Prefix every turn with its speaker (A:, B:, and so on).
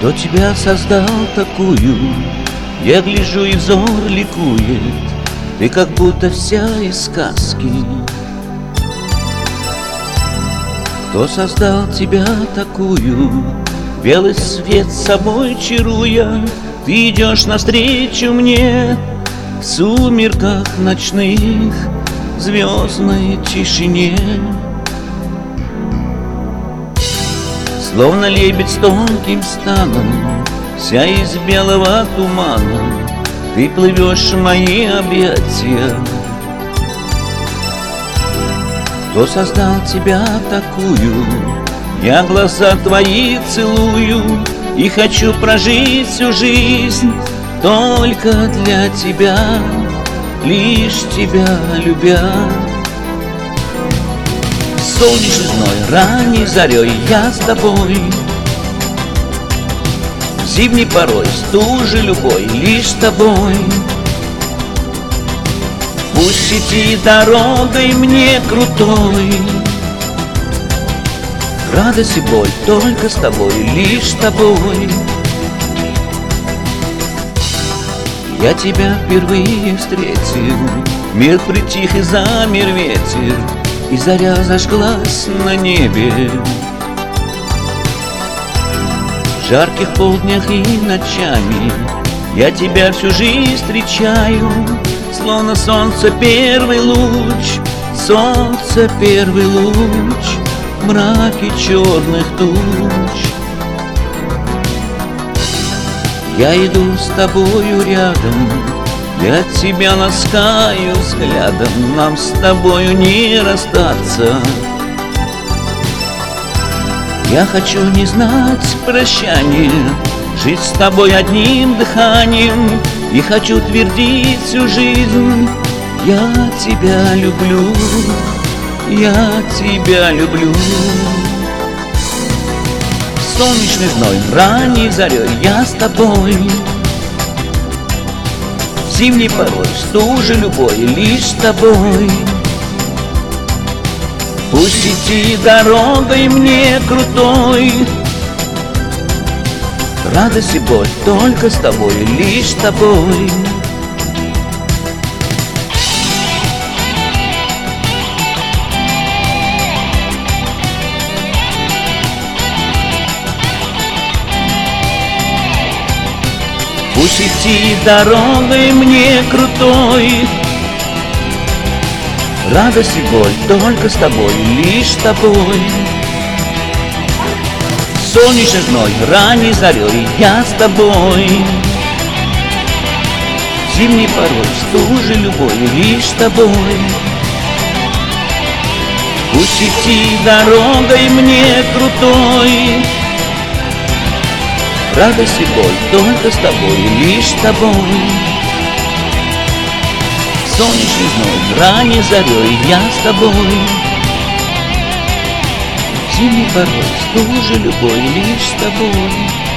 A: Кто тебя создал такую? Я гляжу, и взор ликует. Ты как будто вся из сказки. Кто создал тебя такую? Белый свет собой чаруя, ты идешь навстречу мне в сумерках ночных, в звездной тишине. Словно лебедь с тонким станом, вся из белого тумана, ты плывешь в мои объятия. Кто создал тебя такую? Я глаза твои целую и хочу прожить всю жизнь только для тебя, лишь тебя любя. Солнечной зной, ранней зарей я с тобой, зимней порой, стужей любой, лишь с тобой. Пусть идти дорогой мне крутой, радость и боль только с тобой, лишь с тобой. Я тебя впервые встретил, мир притих и замер ветер, и заря зажглась на небе. В жарких полднях и ночами я тебя всю жизнь встречаю, словно солнце первый луч, солнце первый луч в мраке черных туч. Я иду с тобою рядом, я тебя ласкаю взглядом, нам с тобою не расстаться. Я хочу не знать прощания, жить с тобой одним дыханием, и хочу твердить всю жизнь: я тебя люблю, я тебя люблю. Солнечный зной, ранней зарей я с тобой, зимней порой, стужей любой, лишь с тобой. Пусть идти дорогой мне крутой, радость и боль только с тобой, лишь с тобой. Пусть идти дорогой мне крутой, радость и боль только с тобой, лишь с тобой. Солнечный зной, ранней зарей я с тобой, зимней порой, стужей любой, лишь с тобой. Пусть идти дорогой мне крутой, радость и боль только с тобой, лишь с тобой. Солнечный зной, ранней зарей я с тобой, зимней порой, стужей любой, лишь с тобой.